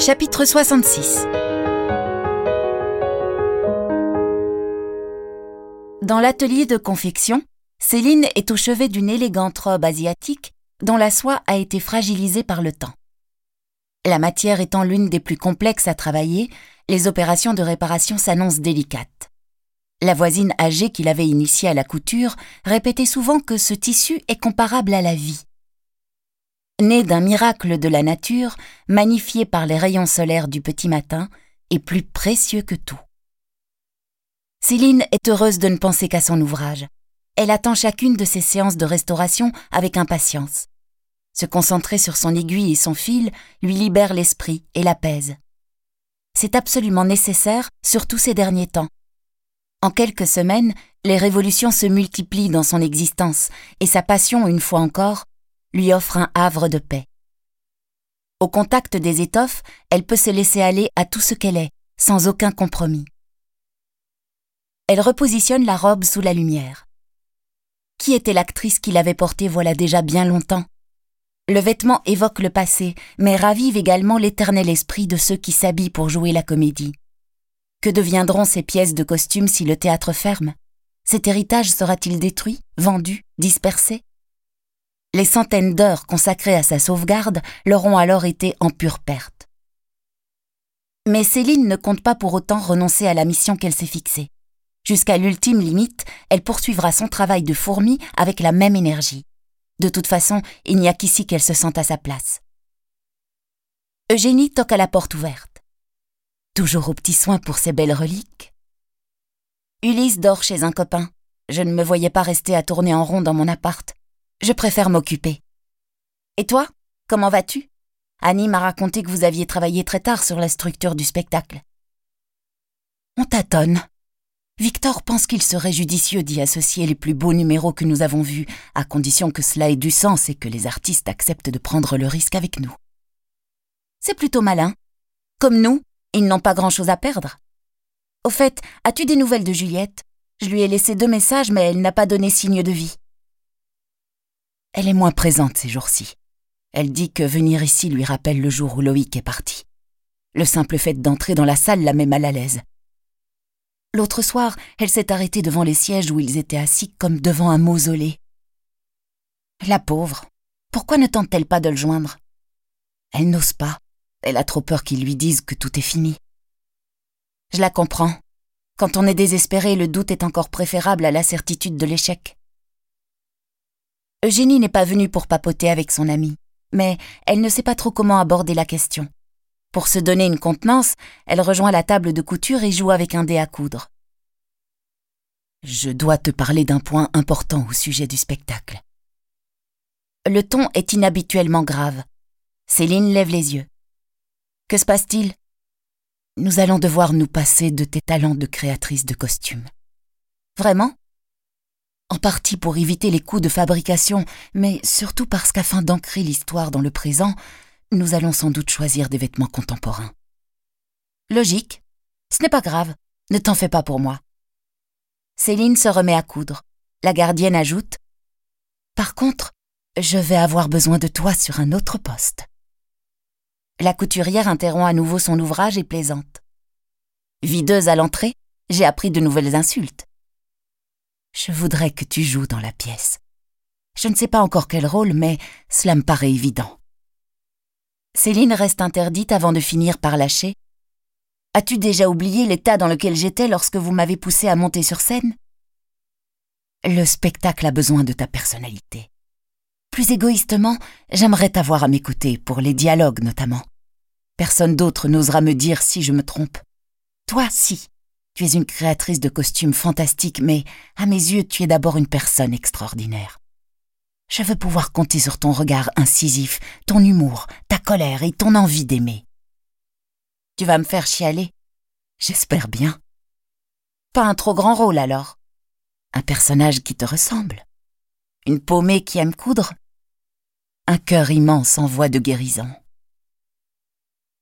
Chapitre 66. Dans l'atelier de confection, Céline est au chevet d'une élégante robe asiatique dont la soie a été fragilisée par le temps. La matière étant l'une des plus complexes à travailler, les opérations de réparation s'annoncent délicates. La voisine âgée qui l'avait initiée à la couture répétait souvent que ce tissu est comparable à la vie. Né d'un miracle de la nature, magnifié par les rayons solaires du petit matin, et plus précieux que tout. Céline est heureuse de ne penser qu'à son ouvrage. Elle attend chacune de ses séances de restauration avec impatience. Se concentrer sur son aiguille et son fil lui libère l'esprit et l'apaise. C'est absolument nécessaire, surtout ces derniers temps. En quelques semaines, les révolutions se multiplient dans son existence et sa passion, une fois encore, lui offre un havre de paix. Au contact des étoffes, elle peut se laisser aller à tout ce qu'elle est, sans aucun compromis. Elle repositionne la robe sous la lumière. Qui était l'actrice qui l'avait portée voilà déjà bien longtemps? Le vêtement évoque le passé, mais ravive également l'éternel esprit de ceux qui s'habillent pour jouer la comédie. Que deviendront ces pièces de costume si le théâtre ferme? Cet héritage sera-t-il détruit, vendu, dispersé? Les centaines d'heures consacrées à sa sauvegarde leur ont alors été en pure perte. Mais Céline ne compte pas pour autant renoncer à la mission qu'elle s'est fixée. Jusqu'à l'ultime limite, elle poursuivra son travail de fourmi avec la même énergie. De toute façon, il n'y a qu'ici qu'elle se sente à sa place. Eugénie toque à la porte ouverte. Toujours aux petits soins pour ses belles reliques. Ulysse dort chez un copain. Je ne me voyais pas rester à tourner en rond dans mon appart. Je préfère m'occuper. Et toi, comment vas-tu? Annie m'a raconté que vous aviez travaillé très tard sur la structure du spectacle. On tâtonne. Victor pense qu'il serait judicieux d'y associer les plus beaux numéros que nous avons vus, à condition que cela ait du sens et que les artistes acceptent de prendre le risque avec nous. C'est plutôt malin. Comme nous, ils n'ont pas grand-chose à perdre. Au fait, as-tu des nouvelles de Juliette? Je lui ai laissé 2 messages, mais elle n'a pas donné signe de vie. Elle est moins présente ces jours-ci. Elle dit que venir ici lui rappelle le jour où Loïc est parti. Le simple fait d'entrer dans la salle la met mal à l'aise. L'autre soir, elle s'est arrêtée devant les sièges où ils étaient assis comme devant un mausolée. La pauvre, pourquoi ne tente-t-elle pas de le joindre? Elle n'ose pas. Elle a trop peur qu'ils lui disent que tout est fini. Je la comprends. Quand on est désespéré, le doute est encore préférable à la certitude de l'échec. Eugénie n'est pas venue pour papoter avec son amie, mais elle ne sait pas trop comment aborder la question. Pour se donner une contenance, elle rejoint la table de couture et joue avec un dé à coudre. Je dois te parler d'un point important au sujet du spectacle. Le ton est inhabituellement grave. Céline lève les yeux. Que se passe-t-il? Nous allons devoir nous passer de tes talents de créatrice de costumes. Vraiment? En partie pour éviter les coûts de fabrication, mais surtout parce qu'afin d'ancrer l'histoire dans le présent, nous allons sans doute choisir des vêtements contemporains. Logique. Ce n'est pas grave. Ne t'en fais pas pour moi. Céline se remet à coudre. La gardienne ajoute « Par contre, je vais avoir besoin de toi sur un autre poste. » La couturière interrompt à nouveau son ouvrage et plaisante. Videuse à l'entrée, j'ai appris de nouvelles insultes. Je voudrais que tu joues dans la pièce. Je ne sais pas encore quel rôle, mais cela me paraît évident. Céline reste interdite avant de finir par lâcher. As-tu déjà oublié l'état dans lequel j'étais lorsque vous m'avez poussée à monter sur scène? Le spectacle a besoin de ta personnalité. Plus égoïstement, j'aimerais t'avoir à mes côtés, pour les dialogues notamment. Personne d'autre n'osera me dire si je me trompe. Toi, si. Tu es une créatrice de costumes fantastique, mais à mes yeux, tu es d'abord une personne extraordinaire. Je veux pouvoir compter sur ton regard incisif, ton humour, ta colère et ton envie d'aimer. Tu vas me faire chialer? J'espère bien. Pas un trop grand rôle alors. Un personnage qui te ressemble. Une paumée qui aime coudre. Un cœur immense en voie de guérison.